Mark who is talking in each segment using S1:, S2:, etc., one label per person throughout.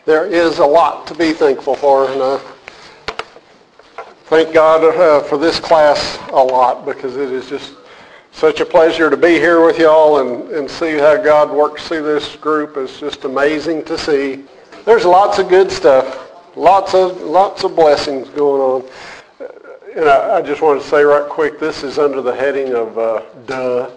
S1: there is a lot to be thankful for, and I thank God for this class a lot, because it is just such a pleasure to be here with y'all and see how God works through this group. It's just amazing to see. There's lots of good stuff, lots of blessings going on. And I just want to say right quick, this is under the heading of duh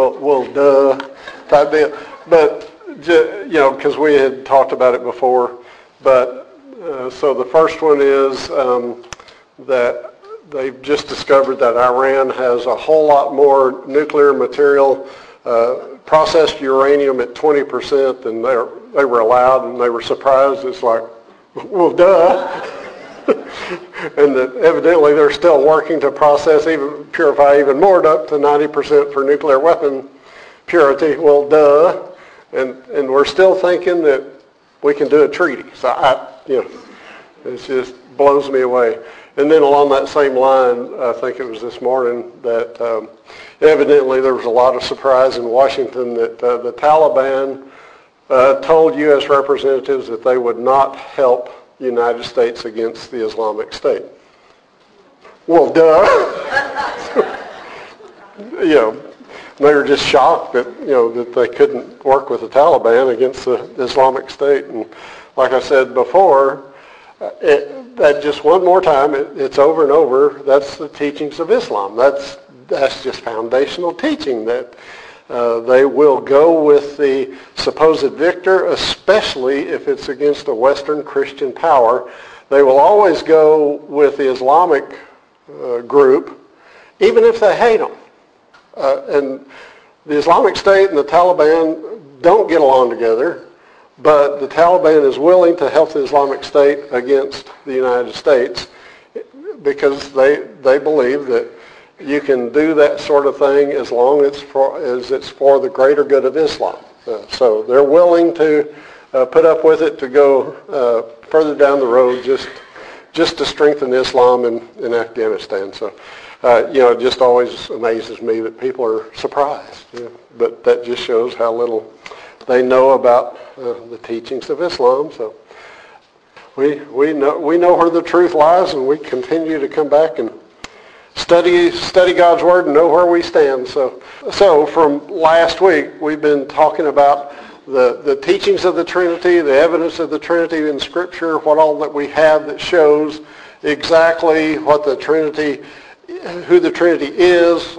S1: type deal. But, because we had talked about it before. But so the first one is that they've just discovered that Iran has a whole lot more nuclear material, processed uranium at 20% than they were allowed, and they were surprised. It's like, well, duh. And that evidently they're still working to purify even more, up to 90% for nuclear weapon purity. Well, duh. And we're still thinking that we can do a treaty. So it just blows me away. And then along that same line, I think it was this morning that evidently there was a lot of surprise in Washington that the Taliban told U.S. representatives that they would not help the United States against the Islamic State. Well, duh. They were just shocked that that they couldn't work with the Taliban against the Islamic State. And like I said before, that just one more time, it's over and over. That's the teachings of Islam. That's just foundational teaching, that they will go with the supposed victor, especially if it's against a Western Christian power. They will always go with the Islamic group, even if they hate them. And the Islamic State and the Taliban don't get along together, but the Taliban is willing to help the Islamic State against the United States because they believe that you can do that sort of thing as long as it's for the greater good of Islam. So they're willing to put up with it to go further down the road just to strengthen Islam in Afghanistan. So, it just always amazes me that people are surprised. But that just shows how little they know about the teachings of Islam. So we know where the truth lies, and we continue to come back and study God's Word and know where we stand. So from last week, we've been talking about the teachings of the Trinity, the evidence of the Trinity in Scripture, what all that we have that shows exactly what the Trinity, who the Trinity is.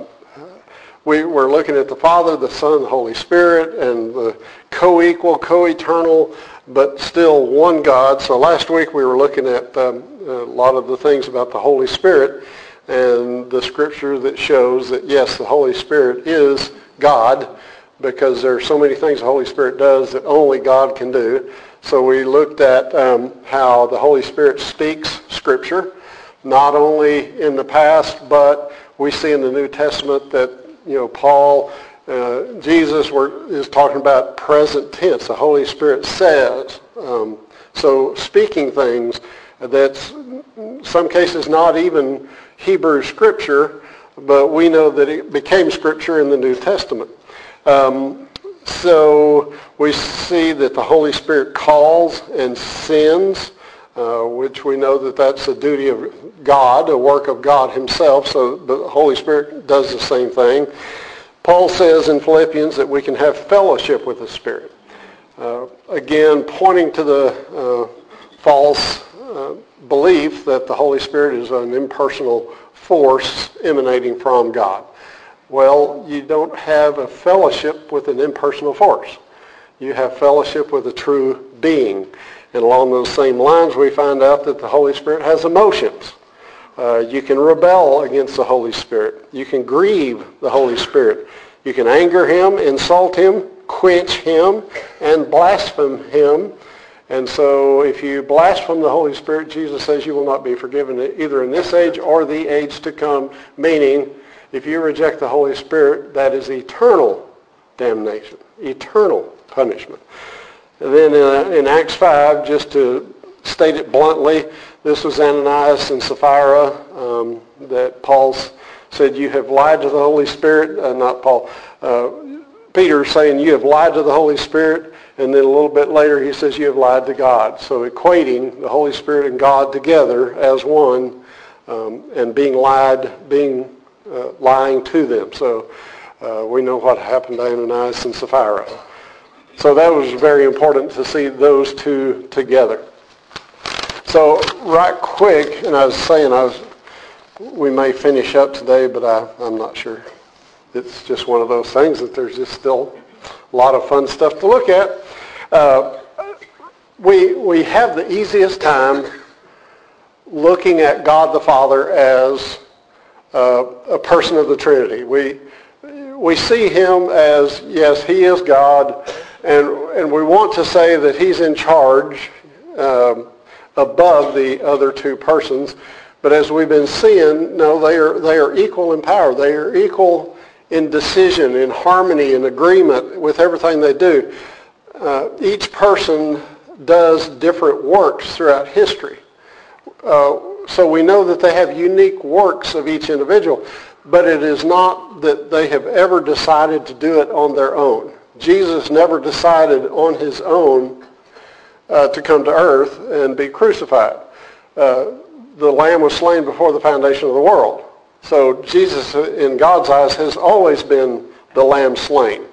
S1: We're looking at the Father, the Son, the Holy Spirit, and the co-equal, co-eternal, but still one God. So last week we were looking at a lot of the things about the Holy Spirit and the Scripture that shows that, yes, the Holy Spirit is God, because there are so many things the Holy Spirit does that only God can do. So we looked at how the Holy Spirit speaks Scripture, not only in the past, but we see in the New Testament that, Paul, Jesus is talking about present tense. The Holy Spirit says. So speaking things that's in some cases not even Hebrew Scripture, but we know that it became Scripture in the New Testament. So we see that the Holy Spirit calls and sends, which we know that that's a duty of God, a work of God himself. So the Holy Spirit does the same thing. Paul says in Philippians that we can have fellowship with the Spirit. Again, pointing to the false belief that the Holy Spirit is an impersonal force emanating from God. Well, you don't have a fellowship with an impersonal force. You have fellowship with a true being. And along those same lines, we find out that the Holy Spirit has emotions. You can rebel against the Holy Spirit. You can grieve the Holy Spirit. You can anger him, insult him, quench him, and blaspheme him. And so if you blaspheme the Holy Spirit, Jesus says you will not be forgiven either in this age or the age to come, meaning if you reject the Holy Spirit, that is eternal damnation, eternal punishment. And then in Acts 5, just to state it bluntly, this was Ananias and Sapphira that Paul said, you have lied to the Holy Spirit, not Paul, Peter saying, you have lied to the Holy Spirit And then a little bit later he says, you have lied to God. So equating the Holy Spirit and God together as one, and being lying to them. So we know what happened to Ananias and Sapphira. So that was very important to see those two together. So right quick, and I was saying we may finish up today, but I'm not sure. It's just one of those things that there's just still a lot of fun stuff to look at. We have the easiest time looking at God the Father as a person of the Trinity. We see him as, yes, he is God, and we want to say that he's in charge above the other two persons. But as we've been seeing, no, they are equal in power. They are equal in decision, in harmony, in agreement with everything they do. Each person does different works throughout history. So we know that they have unique works of each individual, but it is not that they have ever decided to do it on their own. Jesus never decided on his own to come to earth and be crucified. The Lamb was slain before the foundation of the world. So Jesus, in God's eyes, has always been the Lamb slain.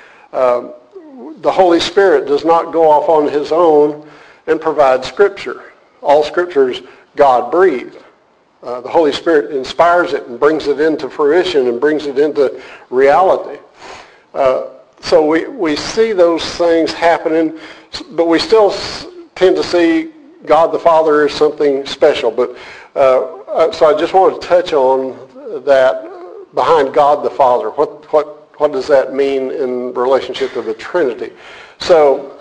S1: The Holy Spirit does not go off on his own and provide Scripture. All Scripture is God-breathed. The Holy Spirit inspires it and brings it into fruition and brings it into reality. So we see those things happening, but we still tend to see God the Father as something special. But so I just want to touch on that behind God the Father. What does that mean in relationship to the Trinity? So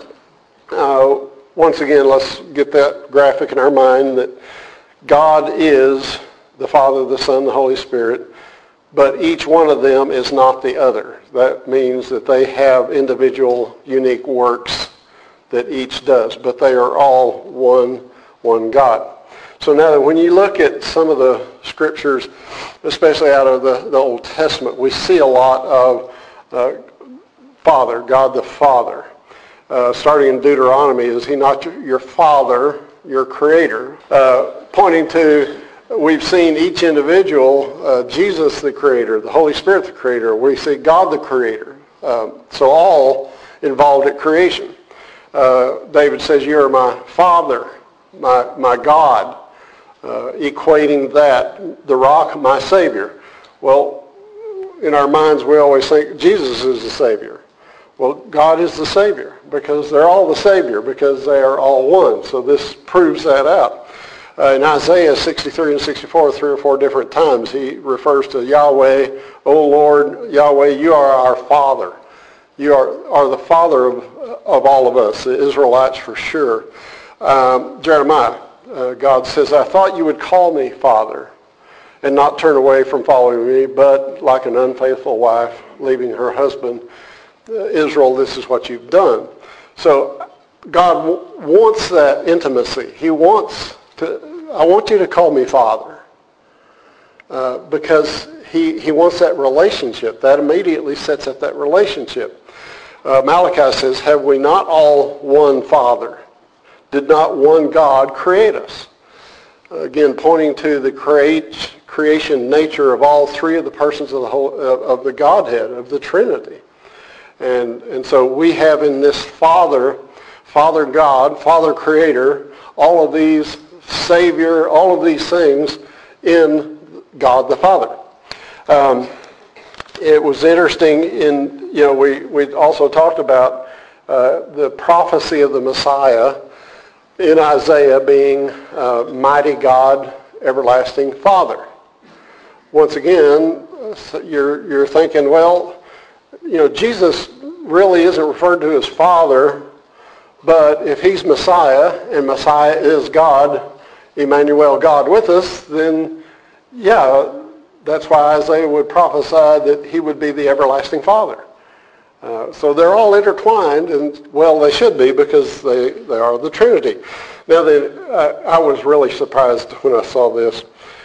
S1: once again, let's get that graphic in our mind that God is the Father, the Son, the Holy Spirit, but each one of them is not the other. That means that they have individual, unique works that each does, but they are all one God. So now when you look at some of the scriptures, especially out of the Old Testament, we see a lot of Father, God the Father. Starting in Deuteronomy, is he not your Father, your Creator? Pointing to, we've seen each individual, Jesus the Creator, the Holy Spirit the Creator. We see God the Creator. So all involved at creation. David says, you are my Father, my God, equating that, the rock, my Savior. Well, in our minds we always think Jesus is the Savior. Well, God is the Savior because they're all the Savior because they are all one. So this proves that out. In Isaiah 63 and 64, 3 or 4 different times, he refers to Yahweh, O Lord, Yahweh, you are our Father. You are the Father of all of us, the Israelites for sure. Jeremiah, God says, I thought you would call me Father and not turn away from following me, but like an unfaithful wife leaving her husband, Israel, this is what you've done. So God wants that intimacy. He wants to, I want you to call me Father, because he wants that relationship. That immediately sets up that relationship. Malachi says, have we not all one Father? Did not one God create us? Again, pointing to the creation nature of all three of the persons of the Godhead, of the Trinity. And so we have in this Father God, Father Creator, all of these Savior, all of these things in God the Father. It was interesting we also talked about the prophecy of the Messiah in Isaiah being mighty God, everlasting Father. Once again, you're thinking, well, Jesus really isn't referred to as Father, but if he's Messiah, and Messiah is God, Emmanuel, God with us, then yeah, that's why Isaiah would prophesy that he would be the everlasting Father. So they're all intertwined, and well, they should be because they are the Trinity. Now then, I was really surprised when I saw this.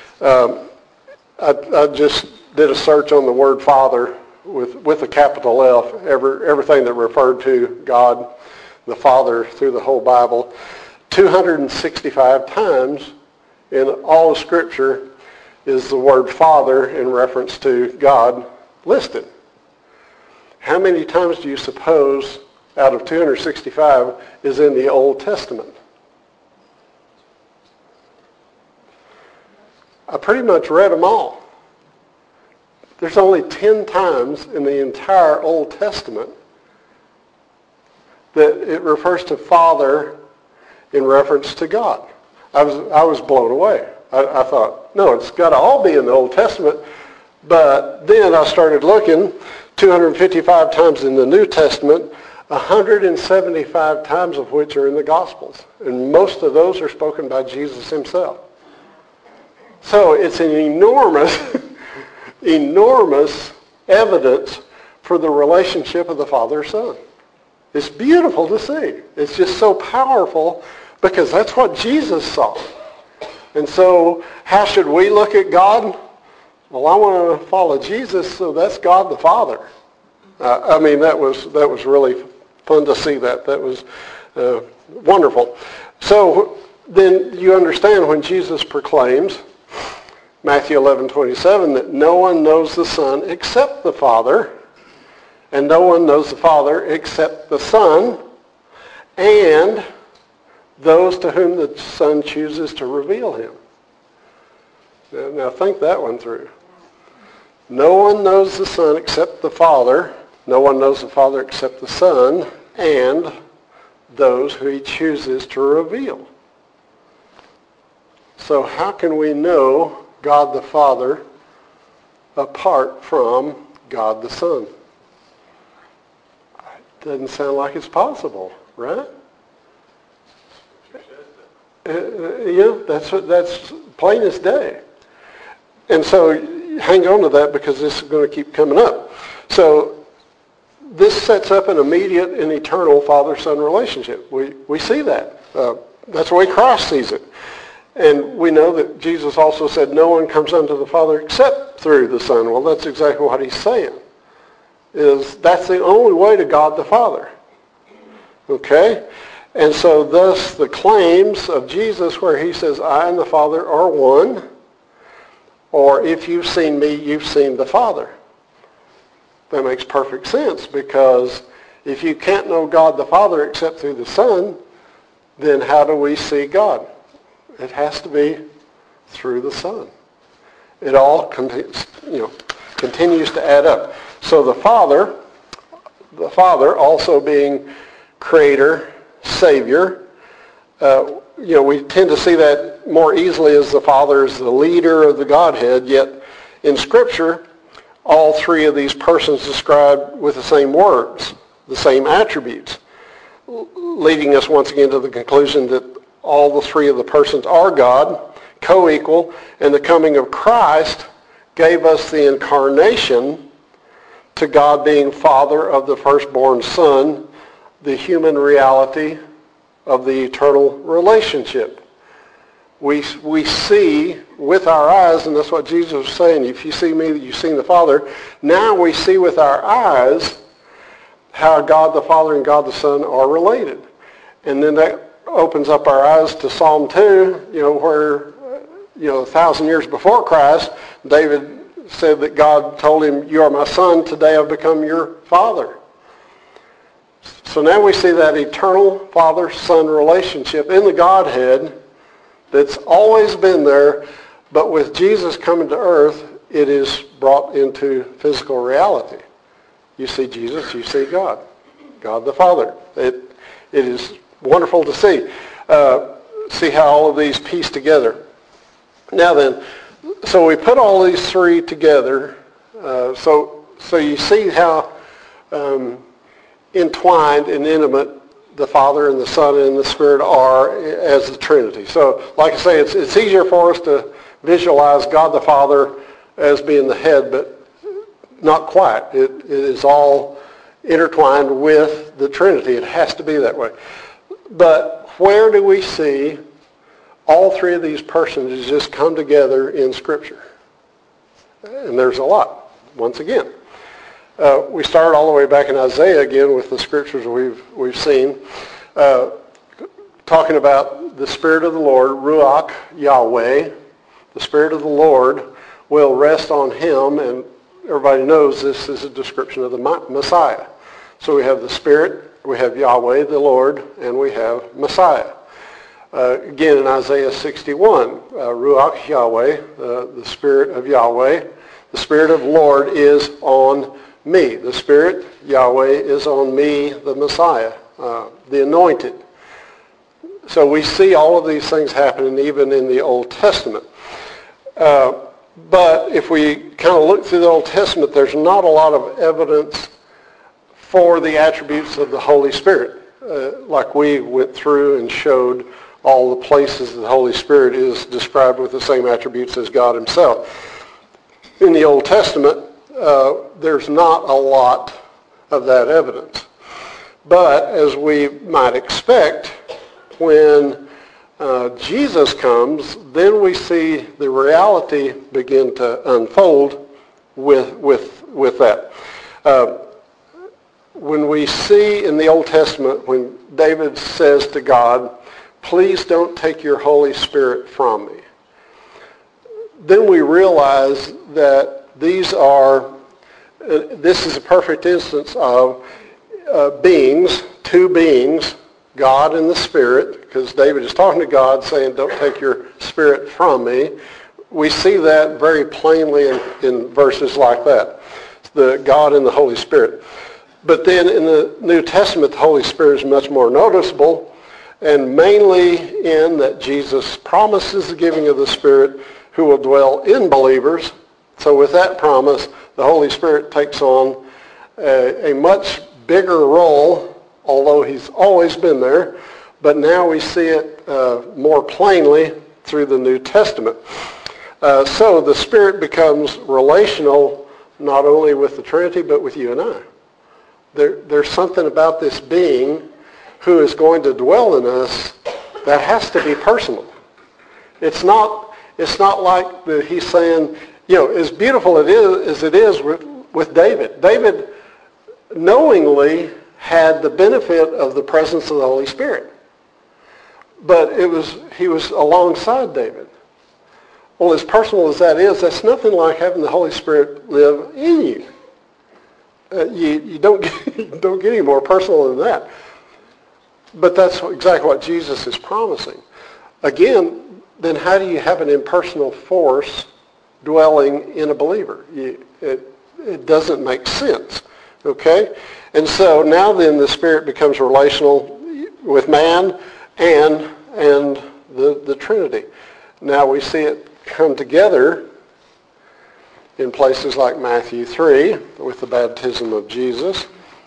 S1: I just did a search on the word Father with a capital F, everything that referred to God, the Father through the whole Bible. 265 times in all of Scripture is the word Father in reference to God listed. How many times do you suppose out of 265 is in the Old Testament? I pretty much read them all. There's only 10 times in the entire Old Testament that it refers to Father in reference to God. I was blown away. I thought, no, it's got to all be in the Old Testament. But then I started looking, 255 times in the New Testament, 175 times of which are in the Gospels. And most of those are spoken by Jesus himself. So it's an enormous, enormous evidence for the relationship of the Father-Son. It's beautiful to see. It's just so powerful because that's what Jesus saw. And so how should we look at God? Well, I want to follow Jesus, so that's God the Father. That was really fun to see that. That was wonderful. So then you understand when Jesus proclaims, Matthew 11:27, that no one knows the Son except the Father, and no one knows the Father except the Son, and those to whom the Son chooses to reveal him. Now think that one through. No one knows the Son except the Father. No one knows the Father except the Son, and those who he chooses to reveal. So how can we know God the Father apart from God the Son? It doesn't sound like it's possible, right? That's plain as day. And so hang on to that because this is going to keep coming up. So this sets up an immediate and eternal Father-Son relationship. We see that. That's the way Christ sees it. And we know that Jesus also said no one comes unto the Father except through the Son. Well, that's exactly what he's saying. That's the only way to God the Father. Okay? And so thus the claims of Jesus where he says, I and the Father are one, or if you've seen me, you've seen the Father. That makes perfect sense because if you can't know God the Father except through the Son, then how do we see God? It has to be through the Son. It all continues to add up. So the Father also being Creator, Savior, we tend to see that more easily as the Father is the leader of the Godhead, yet in Scripture, all three of these persons described with the same words, the same attributes, leading us once again to the conclusion that all the three of the persons are God, co-equal, and the coming of Christ gave us the incarnation to God being Father of the firstborn Son, the human reality of the eternal relationship. We see with our eyes, and that's what Jesus was saying, if you see me, you've seen the Father. Now we see with our eyes how God the Father and God the Son are related. And then that opens up our eyes to Psalm 2, where, 1,000 years before Christ, David said that God told him, you are my son, today I've become your father. So now we see that eternal Father-Son relationship in the Godhead that's always been there, but with Jesus coming to earth, it is brought into physical reality. You see Jesus, you see God, God the Father. It is wonderful to see how all of these piece together. Now then, so we put all these three together, so you see how entwined and intimate the Father and the Son and the Spirit are as the Trinity. So, like I say, it's easier for us to visualize God the Father as being the head, but not quite. It is all intertwined with the Trinity. It has to be that way. But where do we see all three of these persons just come together in Scripture? And there's a lot, once again. We start all the way back in Isaiah again with the scriptures we've seen. talking about the Spirit of the Lord, Ruach Yahweh, the Spirit of the Lord will rest on him, and everybody knows this is a description of the Messiah. So we have the Spirit, we have Yahweh, the Lord, and we have Messiah. Again, in Isaiah 61, Ruach Yahweh, the Spirit of Yahweh, the Spirit of the Lord is on me. The Spirit, Yahweh, is on me, the Messiah, the anointed. So we see all of these things happening even in the Old Testament. But if we kind of look through the Old Testament, there's not a lot of evidence for the attributes of the Holy Spirit. Like we went through and showed all the places the Holy Spirit is described with the same attributes as God himself. In the Old Testament, there's not a lot of that evidence. But as we might expect, when Jesus comes, then we see the reality begin to unfold with that. When we see in the Old Testament, when David says to God, please don't take your Holy Spirit from me, then we realize that this is a perfect instance of beings, two beings, God and the Spirit, because David is talking to God saying, don't take your Spirit from me. We see that very plainly in verses like that, the God and the Holy Spirit. But then in the New Testament, the Holy Spirit is much more noticeable, and mainly in that Jesus promises the giving of the Spirit who will dwell in believers. So with that promise, the Holy Spirit takes on a much bigger role, although he's always been there, but now we see it more plainly through the New Testament. So the Spirit becomes relational not only with the Trinity, but with you and I. There's something about this being who is going to dwell in us that has to be personal. It's not like he's saying, as beautiful as it is with David. David knowingly had the benefit of the presence of the Holy Spirit. But he was alongside David. Well, as personal as that is, that's nothing like having the Holy Spirit live in you. You don't get any more personal than that. But that's exactly what Jesus is promising. Again, then how do you have an impersonal force dwelling in a believer? It doesn't make sense. Okay? And so now then the Spirit becomes relational with man and the Trinity. Now we see it come together in places like Matthew 3 with the baptism of Jesus.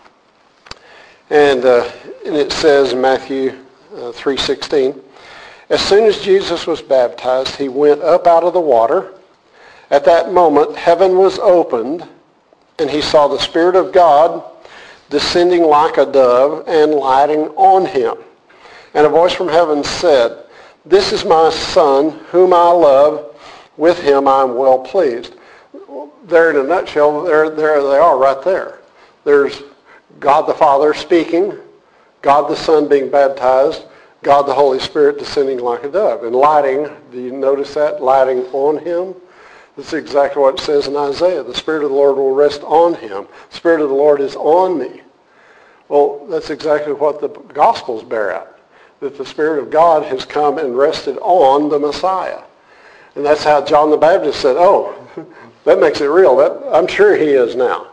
S1: And it says in Matthew 3:16, as soon as Jesus was baptized, he went up out of the water. At that moment, heaven was opened, and he saw the Spirit of God descending like a dove and lighting on him. And a voice from heaven said, this is my Son, whom I love. With him I am well pleased. There in a nutshell, there they are right there. There's God the Father speaking, God the Son being baptized, God the Holy Spirit descending like a dove. And lighting, do you notice that? Lighting on him. That's exactly what it says in Isaiah. The Spirit of the Lord will rest on him. The Spirit of the Lord is on me. Well, that's exactly what the Gospels bear out. That the Spirit of God has come and rested on the Messiah. And that's how John the Baptist said, oh, that makes it real. I'm sure he is now.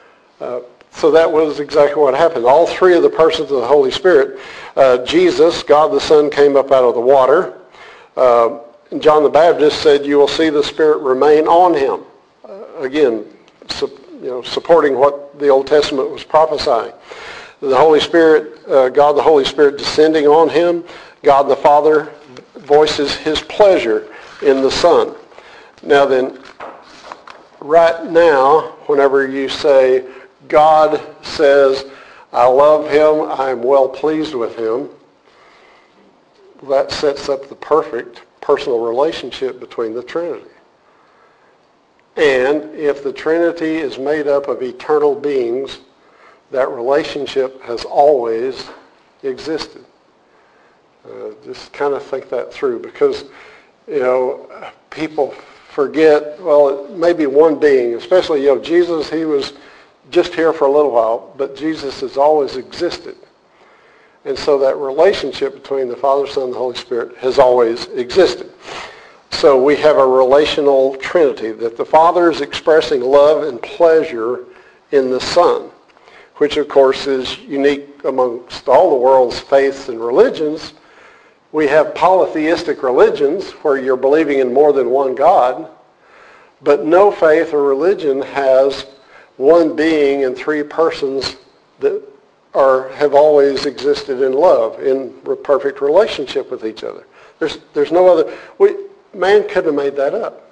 S1: So that was exactly what happened. All three of the persons of the Holy Spirit, Jesus, God the Son, came up out of the water. And John the Baptist said, you will see the Spirit remain on him. Again, supporting what the Old Testament was prophesying. The Holy Spirit, God the Holy Spirit descending on him. God the Father voices his pleasure in the Son. Now then, right now, whenever you say, God says, I love him, I am well pleased with him, that sets up the perfect personal relationship between the Trinity. And if the Trinity is made up of eternal beings, that relationship has always existed. Just kind of think that through, because, people forget, well, maybe one being, especially, Jesus, he was just here for a little while, but Jesus has always existed. And so that relationship between the Father, Son, and the Holy Spirit has always existed. So we have a relational Trinity, that the Father is expressing love and pleasure in the Son, which of course is unique amongst all the world's faiths and religions. We have polytheistic religions where you're believing in more than one God, but no faith or religion has one being and three persons that have always existed in love, in perfect relationship with each other. There's no other. Man couldn't have made that up.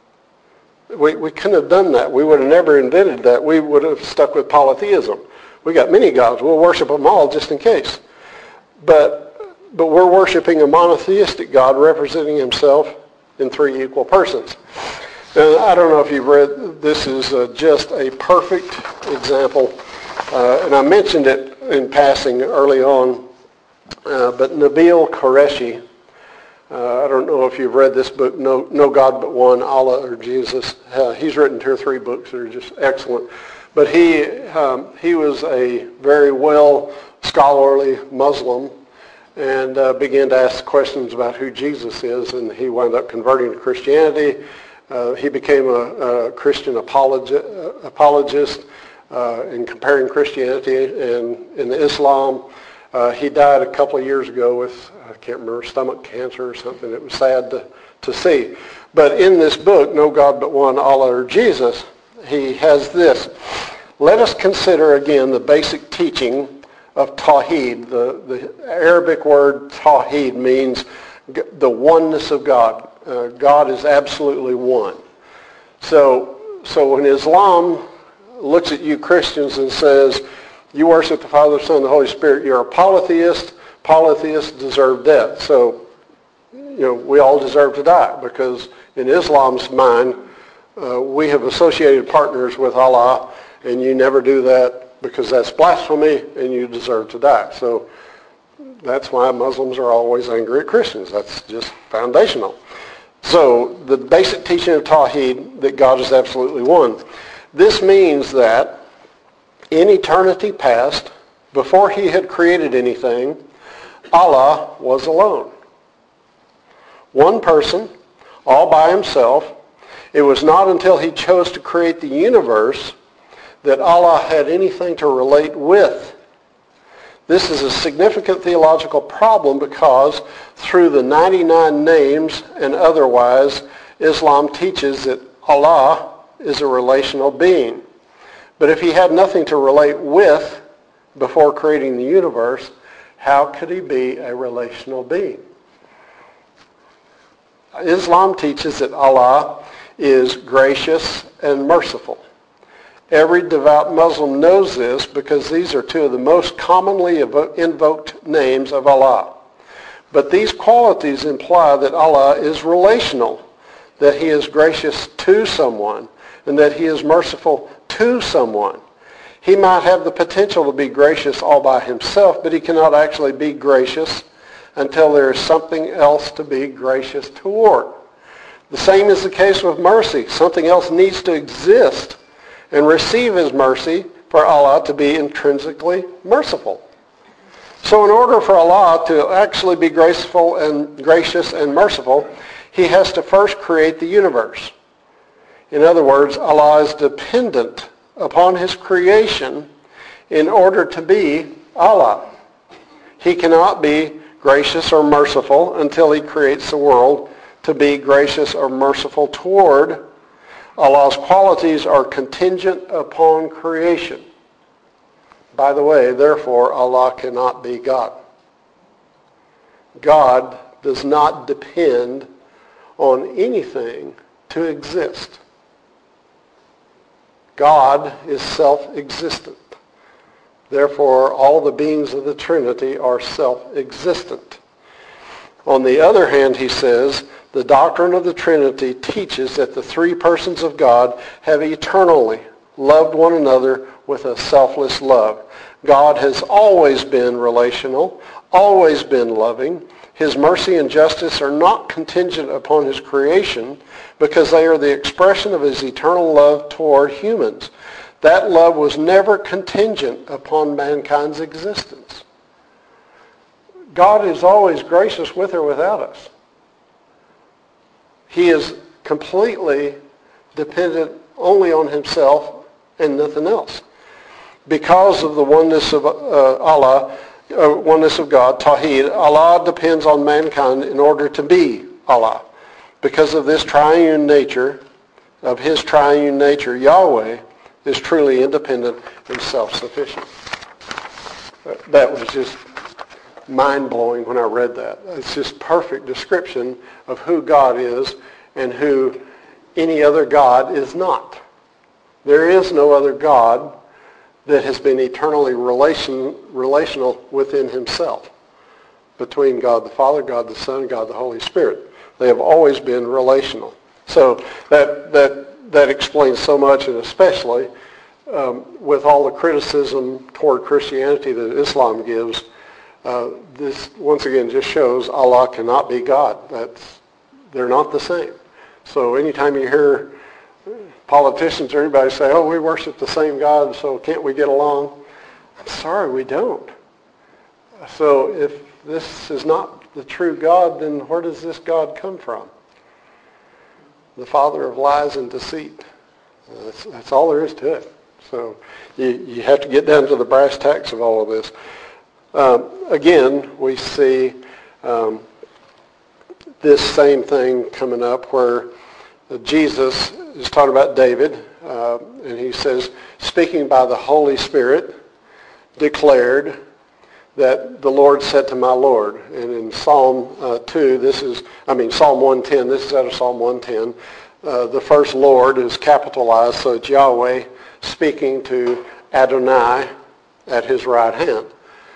S1: We couldn't have done that. We would have never invented that. We would have stuck with polytheism. We got many gods. We'll worship them all just in case. But we're worshiping a monotheistic God representing himself in three equal persons. And I don't know if you've read, this is just a perfect example. And I mentioned it in passing early on, but Nabil Qureshi, I don't know if you've read this book, No God But One, Allah or Jesus. He's written 2 or 3 books that are just excellent. But he was a very well scholarly Muslim and began to ask questions about who Jesus is, and he wound up converting to Christianity. He became a Christian apologist in comparing Christianity and Islam. He died a couple of years ago with, I can't remember, stomach cancer or something. It was sad to see. But in this book, No God But One, Allah or Jesus, he has this. Let us consider again the basic teaching of Tawheed. The Arabic word Tawheed means the oneness of God. God is absolutely one. So when Islam looks at you Christians and says, you worship the Father, Son, and the Holy Spirit, you're a polytheist. Polytheists deserve death. So, we all deserve to die, because in Islam's mind, we have associated partners with Allah, and you never do that because that's blasphemy and you deserve to die. So that's why Muslims are always angry at Christians. That's just foundational. So the basic teaching of Tawheed, that God is absolutely one. This means that in eternity past, before he had created anything, Allah was alone. One person, all by himself. It was not until he chose to create the universe that Allah had anything to relate with. This is a significant theological problem because through the 99 names and otherwise, Islam teaches that Allah is a relational being. But if he had nothing to relate with before creating the universe, how could he be a relational being? Islam teaches that Allah is gracious and merciful. Every devout Muslim knows this because these are 2 of the most commonly invoked names of Allah. But these qualities imply that Allah is relational, that he is gracious to someone, and that he is merciful to someone. He might have the potential to be gracious all by himself, but he cannot actually be gracious until there is something else to be gracious toward. The same is the case with mercy. Something else needs to exist and receive his mercy for Allah to be intrinsically merciful. So in order for Allah to actually be graceful and gracious and merciful, he has to first create the universe. In other words, Allah is dependent upon his creation in order to be Allah. He cannot be gracious or merciful until he creates the world to be gracious or merciful toward. Allah's qualities are contingent upon creation. By the way, therefore, Allah cannot be God. God does not depend on anything to exist. God is self-existent. Therefore, all the beings of the Trinity are self-existent. On the other hand, he says, the doctrine of the Trinity teaches that the 3 persons of God have eternally loved one another with a selfless love. God has always been relational, always been loving. His mercy and justice are not contingent upon his creation because they are the expression of his eternal love toward humans. That love was never contingent upon mankind's existence. God is always gracious with or without us. He is completely dependent only on himself and nothing else. Because of the oneness of Allah, oneness of God, Tawheed, Allah depends on mankind in order to be Allah. Because of this triune nature, of his triune nature, Yahweh is truly independent and self-sufficient. That was just mind-blowing when I read that. It's just perfect description of who God is and who any other God is not. There is no other God that has been eternally relational within himself, between God the Father, God the Son, and God the Holy Spirit. They have always been relational. So that explains so much, and especially with all the criticism toward Christianity that Islam gives, this once again just shows Allah cannot be God. They're not the same. So anytime you hear politicians or anybody say, oh, we worship the same God, so can't we get along? I'm sorry, we don't. So if this is not the true God, then where does this God come from? The father of lies and deceit. That's all there is to it. So you have to get down to the brass tacks of all of this. Again, we see this same thing coming up where Jesus is talking about David, and he says, speaking by the Holy Spirit, declared that the Lord said to my Lord. And in Psalm Psalm 110, this is out of Psalm 110. The first Lord is capitalized, so it's Yahweh speaking to Adonai at his right hand.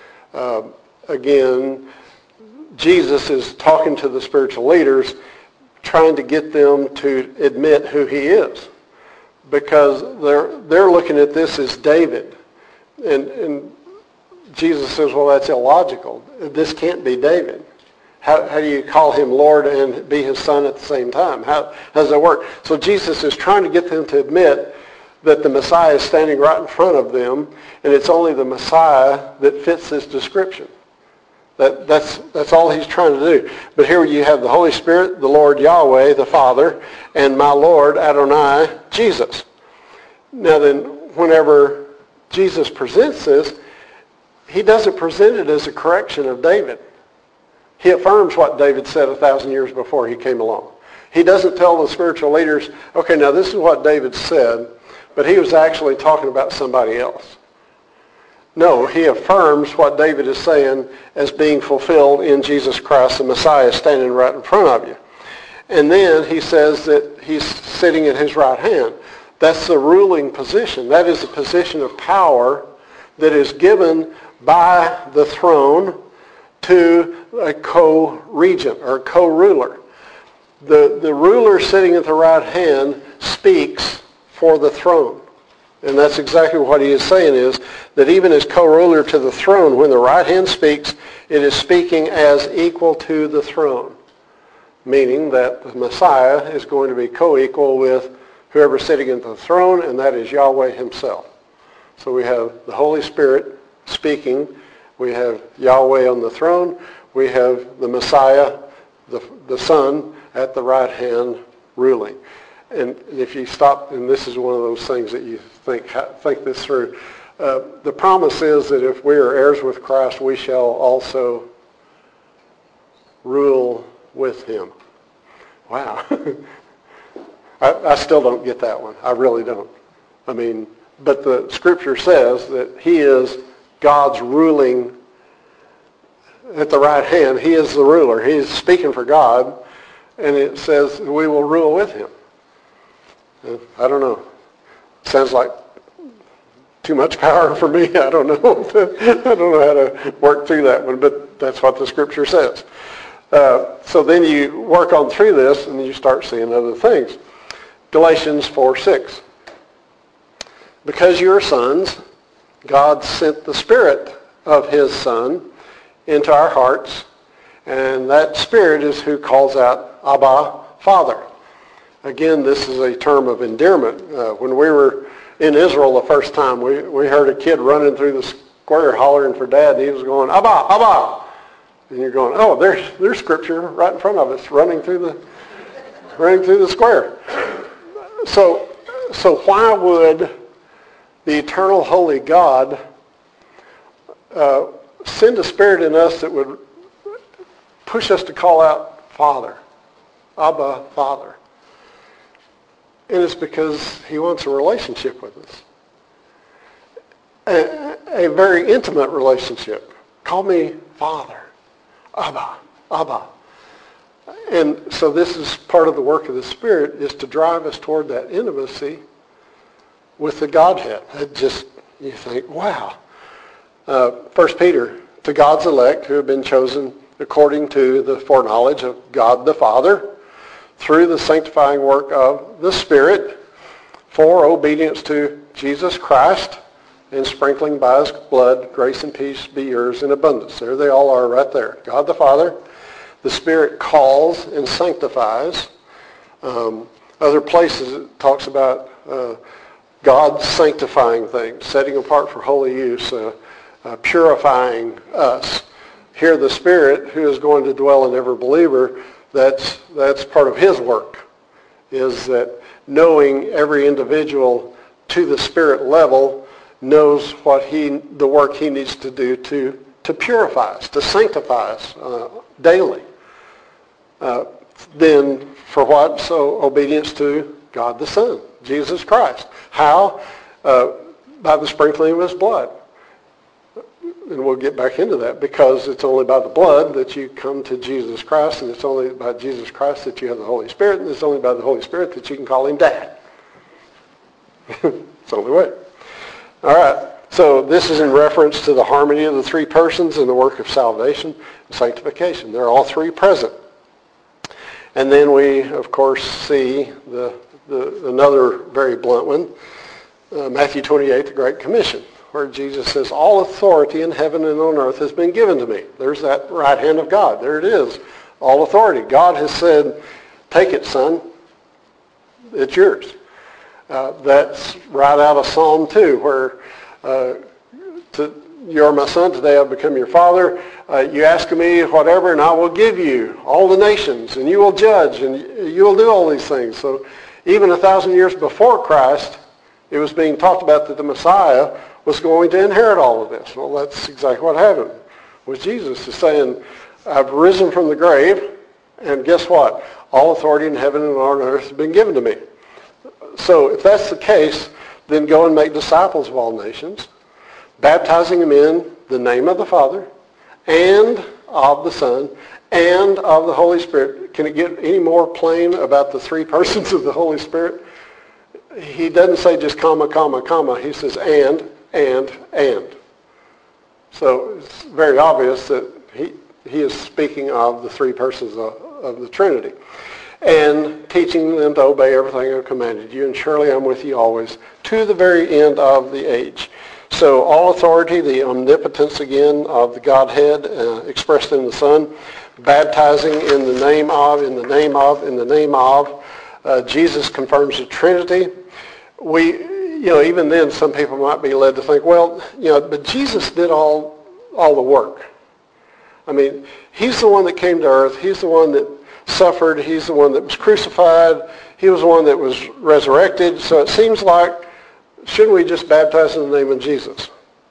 S1: Again, Jesus is talking to the spiritual leaders, trying to get them to admit who he is, because they're looking at this as David, and Jesus says, well, that's illogical. This can't be David. How do you call him Lord and be his son at the same time? How does that work? So Jesus is trying to get them to admit that the Messiah is standing right in front of them, and it's only the Messiah that fits this description. That's all he's trying to do. But here you have the Holy Spirit, the Lord Yahweh, the Father, and my Lord Adonai, Jesus. Now then, whenever Jesus presents this, he doesn't present it as a correction of David. He affirms what David said 1,000 years before he came along. He doesn't tell the spiritual leaders, okay, now this is what David said, but he was actually talking about somebody else. No, he affirms what David is saying as being fulfilled in Jesus Christ, the Messiah, standing right in front of you. And then he says that he's sitting at his right hand. That's the ruling position. That is the position of power that is given by the throne to a co-regent or co-ruler. The ruler sitting at the right hand speaks for the throne. And that's exactly what he is saying, is that even as co-ruler to the throne, when the right hand speaks, it is speaking as equal to the throne, meaning that the Messiah is going to be co-equal with whoever's sitting at the throne, and that is Yahweh himself. So we have the Holy Spirit speaking, we have Yahweh on the throne, we have the Messiah, the Son, at the right hand ruling. And if you stop, and this is one of those things that you think this through, the promise is that if we are heirs with Christ, we shall also rule with him. Wow. I still don't get that one. I really don't. I mean, but the Scripture says that he is God's ruling at the right hand. He is the ruler. He is speaking for God, and it says we will rule with him. I don't know. Sounds like too much power for me. I don't know. I don't know how to work through that one, but that's what the Scripture says. So then you work on through this, and you start seeing other things. Galatians 4:6. because you're sons, God sent the Spirit of his Son into our hearts, and that Spirit is who calls out, Abba, Father. Again, this is a term of endearment. When we were in Israel the first time, we heard a kid running through the square hollering for Dad, and he was going, Abba, Abba. And you're going, oh, there's Scripture right in front of us, running through the square. So why would the eternal holy God send a Spirit in us that would push us to call out Father, Abba, Father? And it's because he wants a relationship with us. A very intimate relationship. Call me Father, Abba, Abba. And so this is part of the work of the Spirit, is to drive us toward that intimacy with the Godhead. It just, you think, wow. 1 Peter, to God's elect who have been chosen according to the foreknowledge of God the Father, through the sanctifying work of the Spirit, for obedience to Jesus Christ, and sprinkling by his blood, grace and peace be yours in abundance. There they all are right there. God the Father, the Spirit calls and sanctifies. Other places it talks about God sanctifying things, setting apart for holy use, purifying us. Here the Spirit, who is going to dwell in every believer, that's part of his work, is that knowing every individual to the Spirit level knows the work he needs to do to purify us, to sanctify us daily. Then for what? So obedience to God the Son, Jesus Christ. How? By the sprinkling of his blood. And we'll get back into that, because it's only by the blood that you come to Jesus Christ, and it's only by Jesus Christ that you have the Holy Spirit, and it's only by the Holy Spirit that you can call him Dad. It's the only way. All right. So this is in reference to the harmony of the three persons in the work of salvation and sanctification. They're all three present. And then we, of course, see another very blunt one, Matthew 28, the Great Commission, where Jesus says, all authority in heaven and on earth has been given to me. There's that right hand of God. There it is. All authority. God has said, take it, son. It's yours. That's right out of Psalm 2, where you are my son, today I've become your father. You ask of me whatever, and I will give you all the nations, and you will judge, and you will do all these things. So even 1,000 years before Christ, it was being talked about that the Messiah was going to inherit all of this. Well, that's exactly what happened with Jesus, is saying, I've risen from the grave, and guess what? All authority in heaven and on earth has been given to me. So if that's the case, then go and make disciples of all nations, baptizing them in the name of the Father and of the Son and of the Holy Spirit. Can it get any more plain about the three persons of the Holy Spirit? He doesn't say just comma, comma, comma. He says and. So it's very obvious that he is speaking of the three persons of the Trinity, and teaching them to obey everything I've commanded you, and surely I'm with you always to the very end of the age. So all authority, the omnipotence again of the Godhead expressed in the Son, baptizing in the name of, in the name of, in the name of. Jesus confirms the Trinity. Even then some people might be led to think, well, but Jesus did all the work. I mean, he's the one that came to earth. He's the one that suffered. He's the one that was crucified. He was the one that was resurrected. So it seems like, shouldn't we just baptize in the name of Jesus?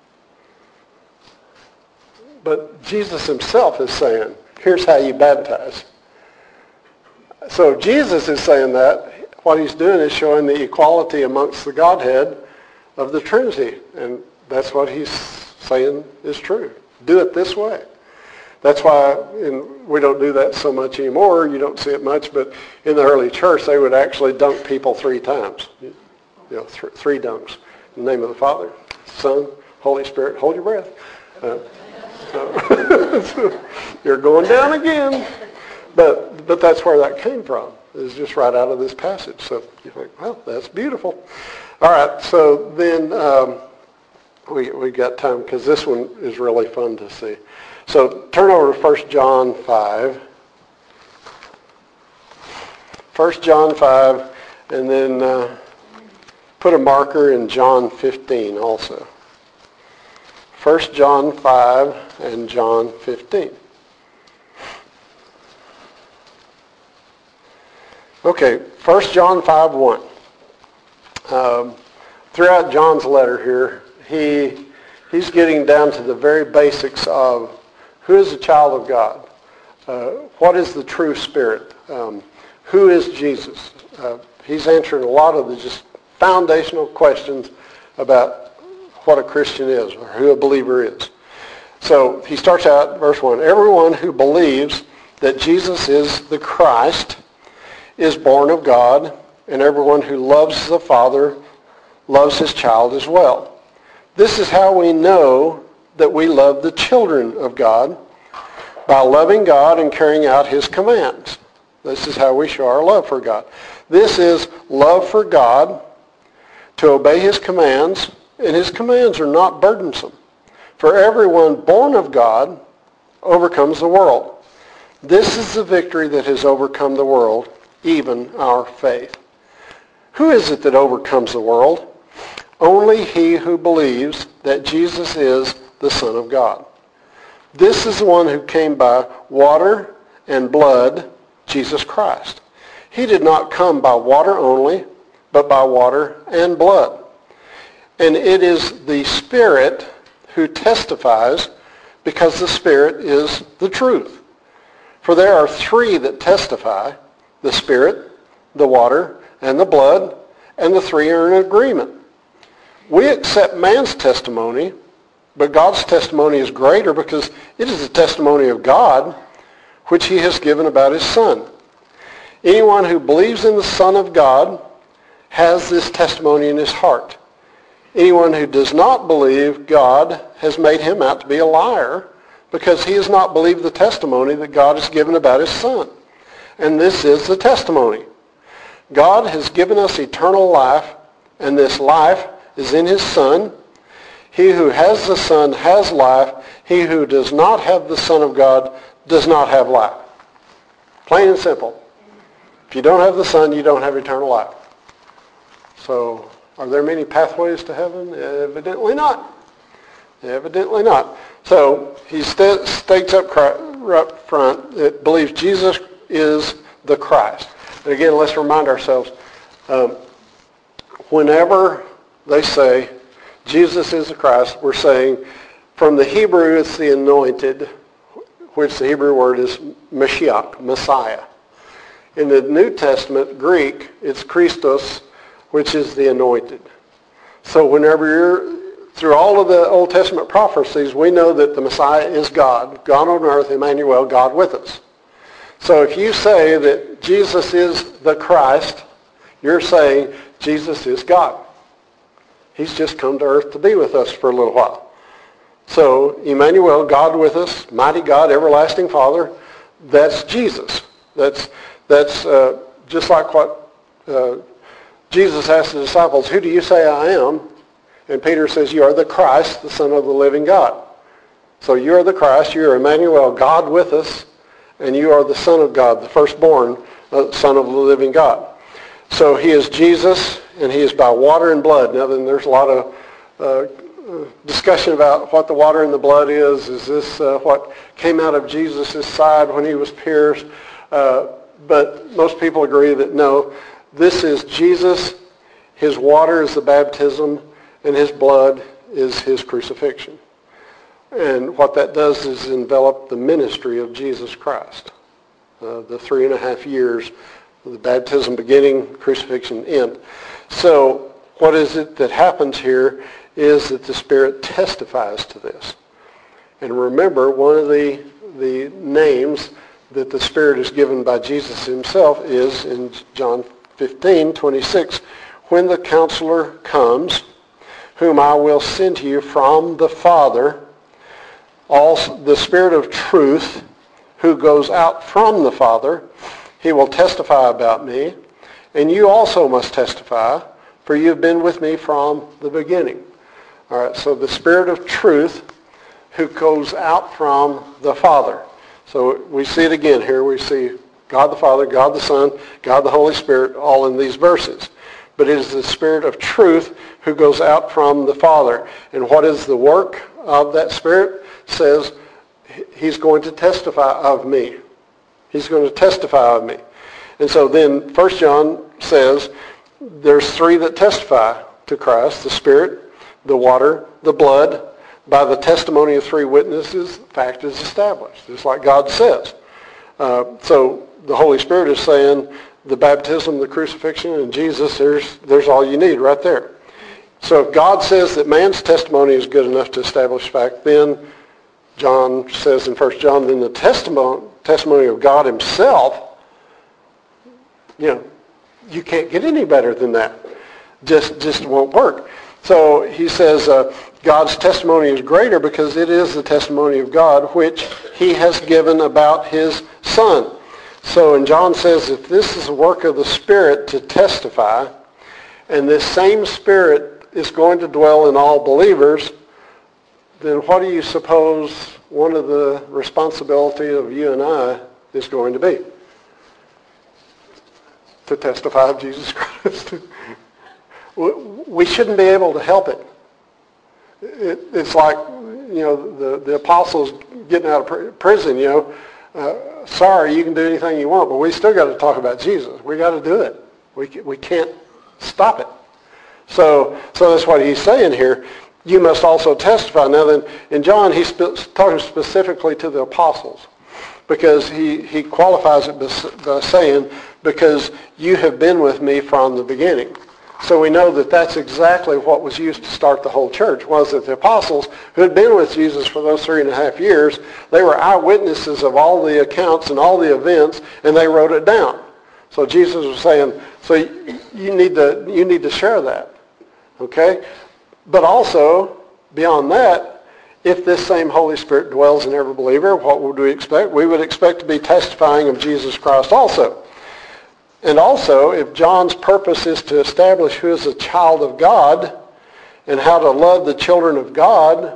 S1: But Jesus himself is saying, here's how you baptize. So Jesus is saying that. What he's doing is showing the equality amongst the Godhead of the Trinity. And that's what he's saying is true. Do it this way. That's why we don't do that so much anymore. You don't see it much, but in the early church, they would actually dunk people 3 times. Three dunks. In the name of the Father, Son, Holy Spirit. Hold your breath. You're going down again. But that's where that came from. It's just right out of this passage. So you think, well, that's beautiful. All right, so then we got time because this one is really fun to see. So turn over to 1 John 5. 1 John 5, and then put a marker in John 15 also. 1 John 5 and John 15. Okay, 1 John 5:1. Throughout John's letter here, he's getting down to the very basics of who is a child of God, what is the true spirit, who is Jesus. He's answering a lot of the just foundational questions about what a Christian is or who a believer is. So he starts out, verse 1, everyone who believes that Jesus is the Christ is born of God, and everyone who loves the Father loves his child as well. This is how we know that we love the children of God, by loving God and carrying out his commands. This is how we show our love for God. This is love for God, to obey his commands, and his commands are not burdensome. For everyone born of God overcomes the world. This is the victory that has overcome the world, even our faith. Who is it that overcomes the world? Only he who believes that Jesus is the Son of God. This is the one who came by water and blood, Jesus Christ. He did not come by water only, but by water and blood. And it is the Spirit who testifies, because the Spirit is the truth. For there are three that testify, the Spirit, the water, and the blood, and the three are in agreement. We accept man's testimony, but God's testimony is greater because it is the testimony of God, which he has given about his Son. Anyone who believes in the Son of God has this testimony in his heart. Anyone who does not believe God has made him out to be a liar, because he has not believed the testimony that God has given about his Son. And this is the testimony. God has given us eternal life, and this life is in his Son. He who has the Son has life. He who does not have the Son of God does not have life. Plain and simple. If you don't have the Son, you don't have eternal life. So, are there many pathways to heaven? Evidently not. Evidently not. So, he states up front that believes Jesus is the Christ. And again, let's remind ourselves, whenever they say Jesus is the Christ, we're saying from the Hebrew it's the anointed, which the Hebrew word is Mashiach, Messiah. In the New Testament, Greek, it's Christos, which is the anointed. So whenever you're, through all of the Old Testament prophecies, we know that the Messiah is God, God on earth, Emmanuel, God with us. So if you say that Jesus is the Christ, you're saying Jesus is God. He's just come to earth to be with us for a little while. So Emmanuel, God with us, mighty God, everlasting Father, that's Jesus. That's just like what Jesus asked the disciples, who do you say I am? And Peter says, you are the Christ, the Son of the living God. So you are the Christ, you are Emmanuel, God with us, and you are the Son of God, the firstborn Son of the living God. So he is Jesus, and he is by water and blood. Now then, there's a lot of discussion about what the water and the blood is. Is this what came out of Jesus' side when he was pierced? But most people agree that no, this is Jesus. His water is the baptism, and his blood is his crucifixion. And what that does is envelop the ministry of Jesus Christ. The 3.5 years, the baptism beginning, crucifixion end. So what is it that happens here is that the Spirit testifies to this. And remember, one of the names that the Spirit is given by Jesus himself is in John 15:26, when the Counselor comes, whom I will send to you from the Father, also the Spirit of truth, who goes out from the Father, he will testify about me. And you also must testify, for you have been with me from the beginning. All right, so the Spirit of truth who goes out from the Father. So we see it again here. We see God the Father, God the Son, God the Holy Spirit, all in these verses. But it is the Spirit of truth who goes out from the Father. And what is the work of that Spirit? It says he's going to testify of me. He's going to testify of me. And so then 1 John says there's three that testify to Christ: the Spirit, the water, the blood. By the testimony of three witnesses, the fact is established, just like God says. So the Holy Spirit is saying the baptism, the crucifixion, and Jesus, there's all you need right there. So if God says that man's testimony is good enough to establish fact, then John says in 1 John, then the testimony of God himself, you can't get any better than that. Just won't work. So he says God's testimony is greater because it is the testimony of God which he has given about his Son. So, and John says if this is the work of the Spirit to testify, and this same Spirit is going to dwell in all believers, then what do you suppose one of the responsibility of you and I is going to be? To testify of Jesus Christ. We shouldn't be able to help it. It's like, the apostles getting out of prison, sorry, you can do anything you want, but we still got to talk about Jesus. We got to do it. We can't stop it. So that's what he's saying here. You must also testify. Now then, in John, he's talking specifically to the apostles because he qualifies it by saying, because you have been with me from the beginning. So we know that that's exactly what was used to start the whole church, was that the apostles who had been with Jesus for those 3.5 years, they were eyewitnesses of all the accounts and all the events, and they wrote it down. So Jesus was saying, so you need to share that, okay? But also, beyond that, if this same Holy Spirit dwells in every believer, what would we expect? We would expect to be testifying of Jesus Christ also. And also, if John's purpose is to establish who is a child of God and how to love the children of God,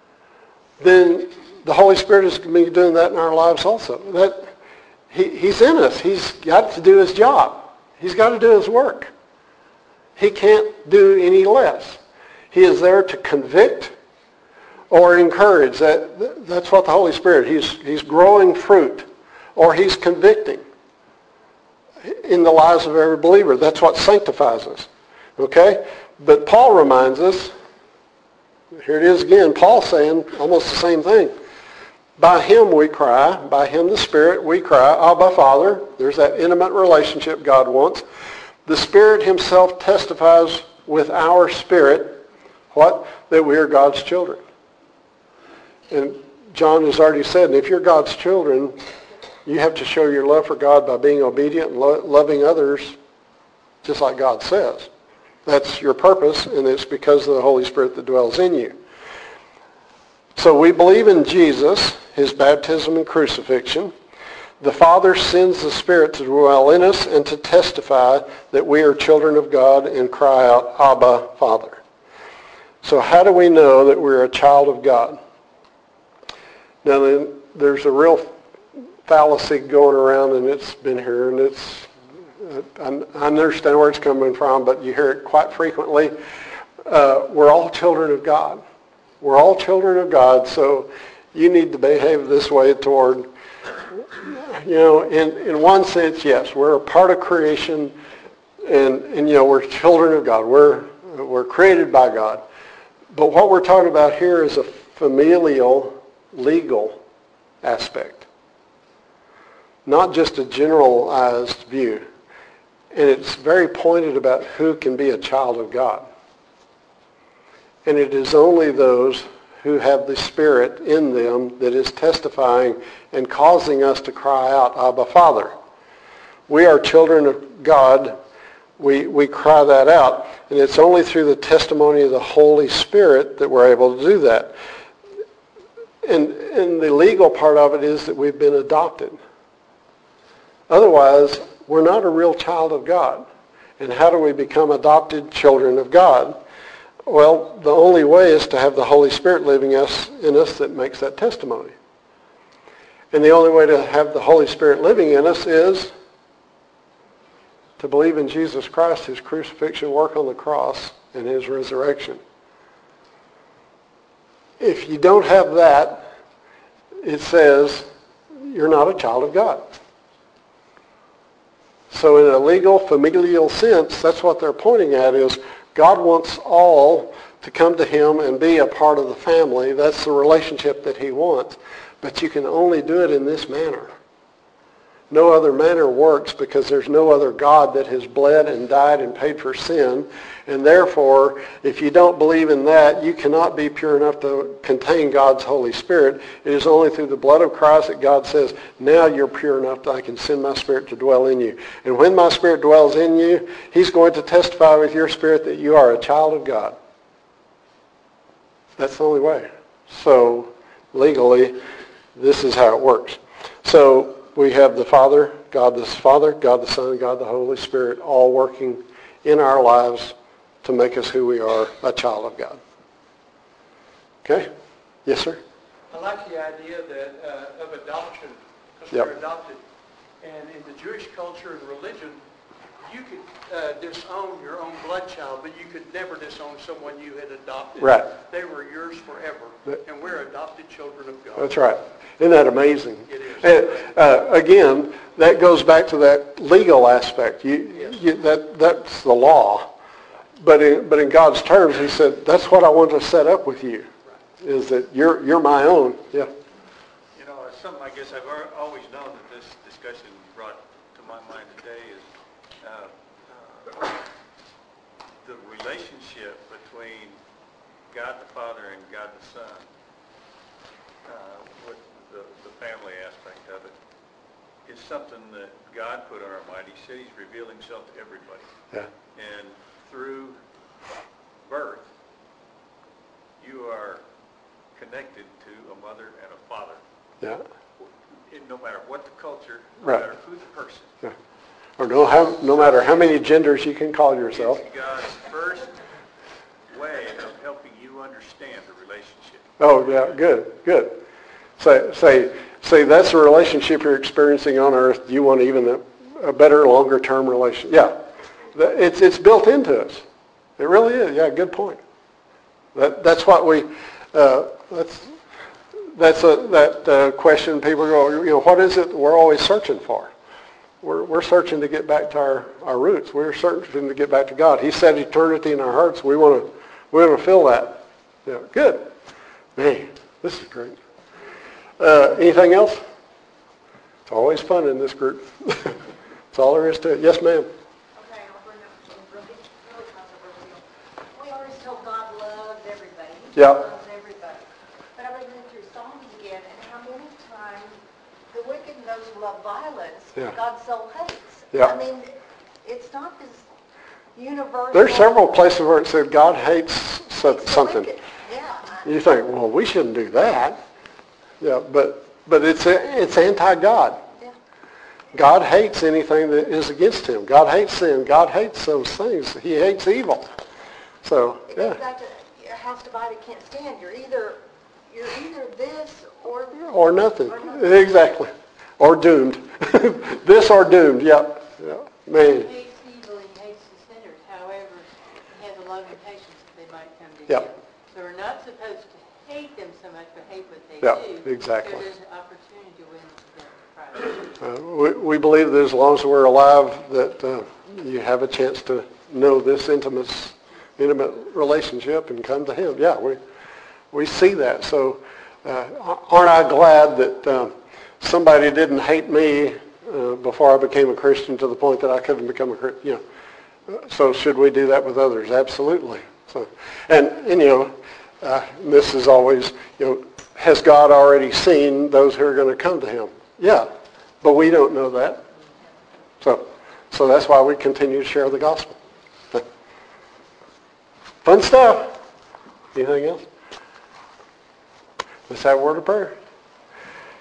S1: then the Holy Spirit is going to be doing that in our lives also. He's in us. He's got to do his job. He's got to do his work. He can't do any less. He is there to convict or encourage. That's what the Holy Spirit, he's growing fruit, or he's convicting in the lives of every believer. That's what sanctifies us. Okay? But Paul reminds us, here it is again, Paul saying almost the same thing. By him we cry, by him the Spirit we cry, Abba, Father. There's that intimate relationship God wants. The Spirit himself testifies with our spirit, what? That we are God's children. And John has already said, and if you're God's children, you have to show your love for God by being obedient and loving others just like God says. That's your purpose, and it's because of the Holy Spirit that dwells in you. So we believe in Jesus, his baptism and crucifixion. The Father sends the Spirit to dwell in us and to testify that we are children of God and cry out, Abba, Father. So how do we know that we're a child of God? Now then, there's a real fallacy going around, and it's been here, and I understand where it's coming from, but you hear it quite frequently. We're all children of God. We're all children of God, so you need to behave this way toward, in one sense, yes, we're a part of creation, and we're children of God. We're created by God. But what we're talking about here is a familial, legal aspect. Not just a generalized view. And it's very pointed about who can be a child of God. And it is only those who have the Spirit in them that is testifying and causing us to cry out, Abba, Father. We are children of God. We cry that out. And it's only through the testimony of the Holy Spirit that we're able to do that. And the legal part of it is that we've been adopted. Otherwise, we're not a real child of God. And how do we become adopted children of God? Well, the only way is to have the Holy Spirit living in us that makes that testimony. And the only way to have the Holy Spirit living in us is to believe in Jesus Christ, his crucifixion, work on the cross, and his resurrection. If you don't have that, it says you're not a child of God. So in a legal, familial sense, that's what they're pointing at, is God wants all to come to him and be a part of the family. That's the relationship that he wants. But you can only do it in this manner. No other manner works because there's no other God that has bled and died and paid for sin. And therefore, if you don't believe in that, you cannot be pure enough to contain God's Holy Spirit. It is only through the blood of Christ that God says, now you're pure enough that I can send my Spirit to dwell in you. And when my Spirit dwells in you, he's going to testify with your spirit that you are a child of God. That's the only way. So, legally, this is how it works. So, we have the Father, God the Son, God the Holy Spirit, all working in our lives to make us who we are, a child of God. Okay? Yes, sir?
S2: I like the idea that of adoption, because we're adopted. And in the Jewish culture and religion, you could disown your own blood child, but you could never disown someone you had adopted.
S1: Right.
S2: They were yours forever, and we're adopted children of God.
S1: That's right. Isn't that amazing?
S2: It is.
S1: And, again, that goes back to that legal aspect. That's the law. But in God's terms, he said, that's what I want to set up with you, is that you're my own. Yeah.
S3: You know, something I guess I've always known that this discussion brought to my mind today is the relationship between God the Father and God the Son, with the family aspect of it, is something that God put on our mind. He said he's revealing himself to everybody.
S1: Yeah.
S3: And through birth, you are connected to a mother and a father.
S1: Yeah.
S3: No matter what the culture, no
S1: Right.
S3: matter who the person.
S1: Yeah. Or no matter how many genders you can call yourself.
S3: It's God's first way of helping you understand the relationship.
S1: Oh, yeah, good. Say that's the relationship you're experiencing on earth. Do you want even a better, longer-term relationship? Yeah. It's built into us. It really is. Yeah, good point. That's what we, that question people go, what is it we're always searching for? We're searching to get back to our roots. We're searching to get back to God. He said eternity in our hearts. We want to feel that. Yeah, good. Man, this is great. Anything else? It's always fun in this group. That's all there is to it. Yes, ma'am.
S4: Okay, I'll bring up something really controversial. We always told God loves everybody. He loves everybody. But I've been reading through Psalms again, and how many times the wicked and those who love violence, God so hates.
S1: Yeah.
S4: I mean, it's not this universal.
S1: There's several places where it said God hates something.
S4: Yeah.
S1: You think, well, we shouldn't do that. Yeah, but it's anti-God.
S4: Yeah.
S1: God hates anything that is against him. God hates sin. God hates those things. He hates evil. So,
S4: It goes back to your house divided can't stand. You're either this
S1: or nothing. Exactly. Or doomed. This or doomed. Yeah. Man.
S5: He hates evil and he hates the sinners. However, he has a loving patience that they might come to
S1: Yeah.
S5: him. So we're not supposed to hate them so much, but hate what they
S1: Yeah,
S5: do.
S1: exactly.
S5: So there's an opportunity to win them to Christ.
S1: We believe that as long as we're alive, that you have a chance to know this intimate relationship and come to him. Yeah, we see that. So aren't I glad that somebody didn't hate me before I became a Christian to the point that I couldn't become a Christian? You know. So should we do that with others? Absolutely. So, and this is always, has God already seen those who are going to come to him? Yeah, but we don't know that. So that's why we continue to share the gospel. Fun stuff. Anything else? Let's have a word of prayer.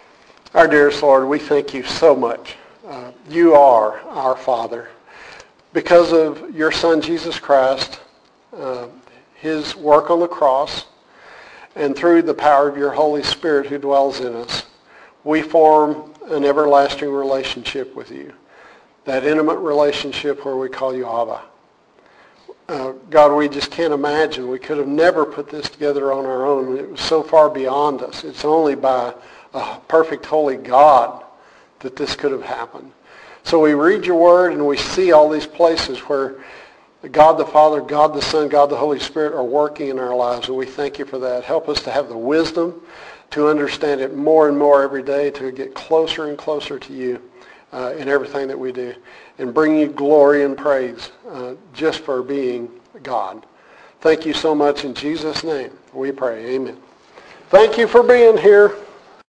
S1: Our dearest Lord, we thank you so much. You are our Father. because of your Son, Jesus Christ, his work on the cross, and through the power of your Holy Spirit who dwells in us, we form an everlasting relationship with you. That intimate relationship where we call you Abba. God, we just can't imagine. We could have never put this together on our own. It was so far beyond us. It's only by a perfect holy God that this could have happened. So we read your word and we see all these places where God the Father, God the Son, God the Holy Spirit are working in our lives, and we thank you for that. Help us to have the wisdom to understand it more and more every day, to get closer and closer to you in everything that we do, and bring you glory and praise just for being God. Thank you so much. In Jesus' name we pray. Amen. Thank you for being here.